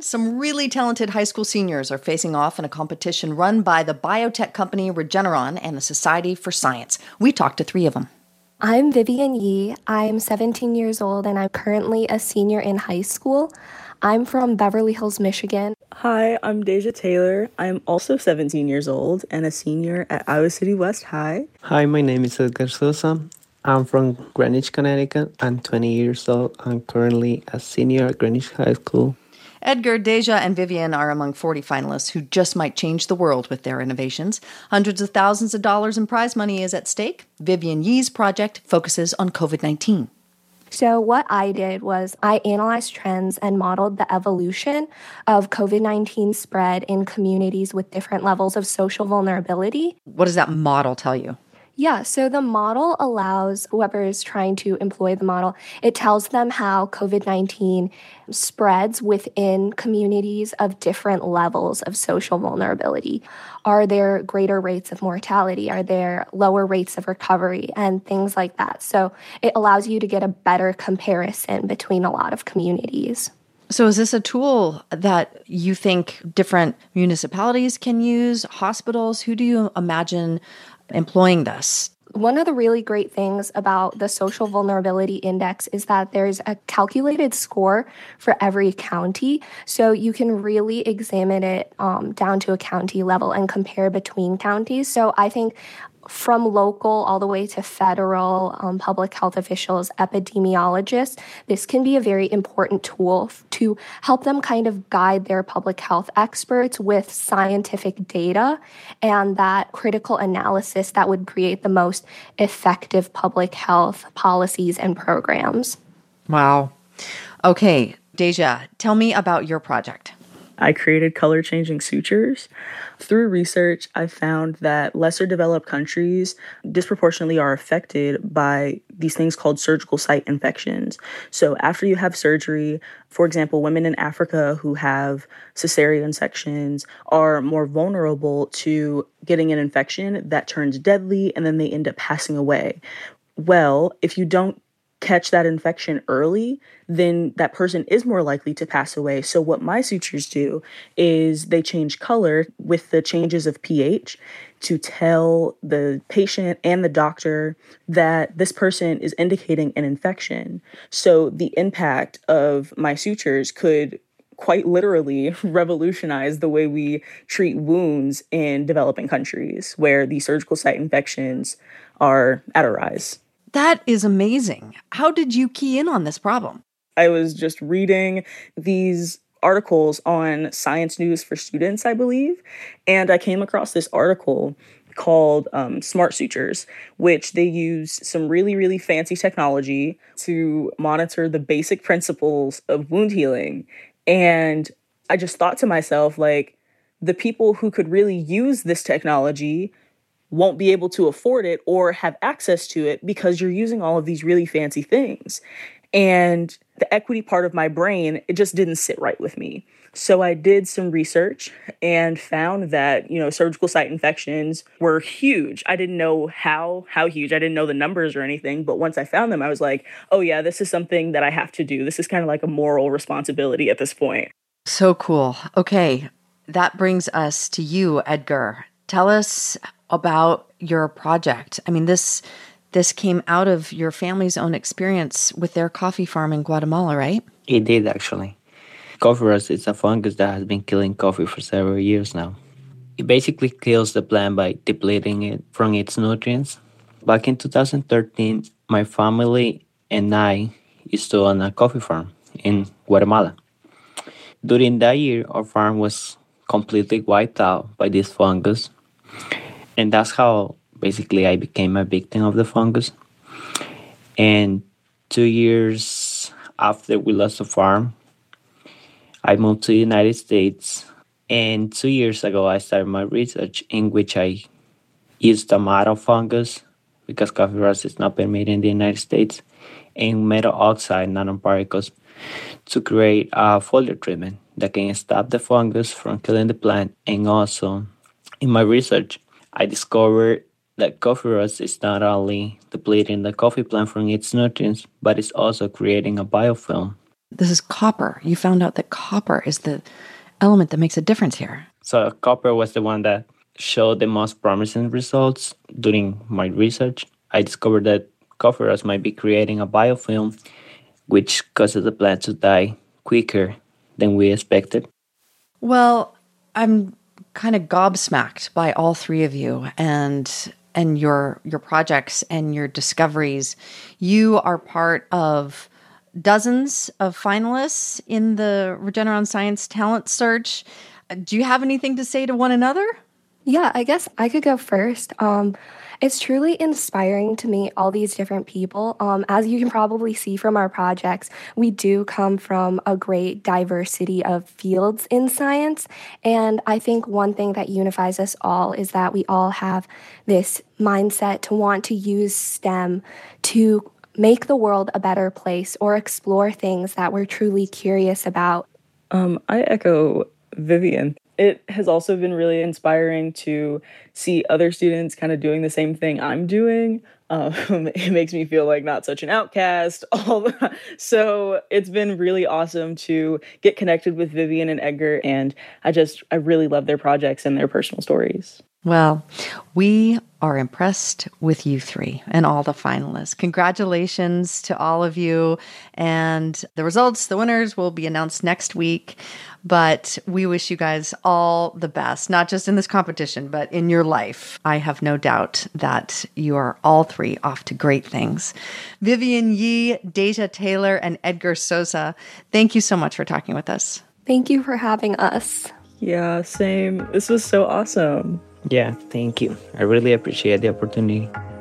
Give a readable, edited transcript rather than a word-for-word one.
Some really talented high school seniors are facing off in a competition run by the biotech company Regeneron and the Society for Science. We talked to three of them. I'm Vivian Yee. I'm 17 years old and I'm currently a senior in high school. I'm from Beverly Hills, Michigan. Hi, I'm Deja Taylor. I'm also 17 years old and a senior at Iowa City West High. Hi, my name is Edgar Sosa. I'm from Greenwich, Connecticut. I'm 20 years old. I'm currently a senior at Greenwich High School. Edgar, Deja, and Vivian are among 40 finalists who just might change the world with their innovations. Hundreds of thousands of dollars in prize money is at stake. Vivian Yee's project focuses on COVID-19. So what I did was I analyzed trends and modeled the evolution of COVID-19 spread in communities with different levels of social vulnerability. What does that model tell you? Yeah, so the model allows whoever is trying to employ the model, it tells them how COVID-19 spreads within communities of different levels of social vulnerability. Are there greater rates of mortality? Are there lower rates of recovery? And things like that. So it allows you to get a better comparison between a lot of communities. So is this a tool that you think different municipalities can use, hospitals? Who do you imagine employing this? One of the really great things about the Social Vulnerability Index is that there's a calculated score for every county. So you can really examine it down to a county level and compare between counties. So I think from local all the way to federal public health officials, epidemiologists, this can be a very important tool to help them kind of guide their public health experts with scientific data and that critical analysis that would create the most effective public health policies and programs. Wow. Okay, Deja, tell me about your project. I created color-changing sutures. Through research, I found that lesser developed countries disproportionately are affected by these things called surgical site infections. So after you have surgery, for example, women in Africa who have cesarean sections are more vulnerable to getting an infection that turns deadly and then they end up passing away. Well, if you don't catch that infection early, then that person is more likely to pass away. So what my sutures do is they change color with the changes of pH to tell the patient and the doctor that this person is indicating an infection. So the impact of my sutures could quite literally revolutionize the way we treat wounds in developing countries where the surgical site infections are at a rise. That is amazing. How did you key in on this problem? I was just reading these articles on Science News for Students, I believe, and I came across this article called Smart Sutures, which they use some really, really fancy technology to monitor the basic principles of wound healing. And I just thought to myself, like, the people who could really use this technology won't be able to afford it or have access to it because you're using all of these really fancy things. And the equity part of my brain, it just didn't sit right with me. So I did some research and found that, surgical site infections were huge. I didn't know how huge. I didn't know the numbers or anything. But once I found them, I was like, oh yeah, this is something that I have to do. This is kind of like a moral responsibility at this point. So cool. Okay, that brings us to you, Edgar. Tell us about your project. I mean, this came out of your family's own experience with their coffee farm in Guatemala, right? It did, actually. Coffee rust is a fungus that has been killing coffee for several years now. It basically kills the plant by depleting it from its nutrients. Back in 2013, my family and I used to own a coffee farm in Guatemala. During that year, our farm was completely wiped out by this fungus. And that's how basically I became a victim of the fungus. And 2 years after we lost the farm, I moved to the United States. And 2 years ago, I started my research in which I used tomato fungus, because coffee rust is not permitted in the United States, and metal oxide nanoparticles to create a foliar treatment that can stop the fungus from killing the plant. And also, in my research, I discovered that coffee rust is not only depleting the coffee plant from its nutrients, but it's also creating a biofilm This is copper. You found out that copper is the element that makes a difference here. So copper was the one that showed the most promising results during my research. I discovered that coffee rust might be creating a biofilm, which causes the plant to die quicker than we expected. Well, I'm kind of gobsmacked by all three of you and your projects and your discoveries. You are part of dozens of finalists in the Regeneron Science Talent Search. Do you have anything to say to one another? Yeah, I guess I could go first. It's truly inspiring to meet all these different people. As you can probably see from our projects, we do come from a great diversity of fields in science. And I think one thing that unifies us all is that we all have this mindset to want to use STEM to make the world a better place or explore things that we're truly curious about. I echo Vivian. It has also been really inspiring to see other students kind of doing the same thing I'm doing. It makes me feel like not such an outcast. So it's been really awesome to get connected with Vivian and Edgar, and I really love their projects and their personal stories. Well, we are impressed with you three and all the finalists. Congratulations to all of you. And the results, the winners, will be announced next week. But we wish you guys all the best, not just in this competition, but in your life. I have no doubt that you are all three off to great things. Vivian Yee, Deja Taylor, and Edgar Sosa, thank you so much for talking with us. Thank you for having us. Yeah, same. This was so awesome. Yeah, thank you. I really appreciate the opportunity.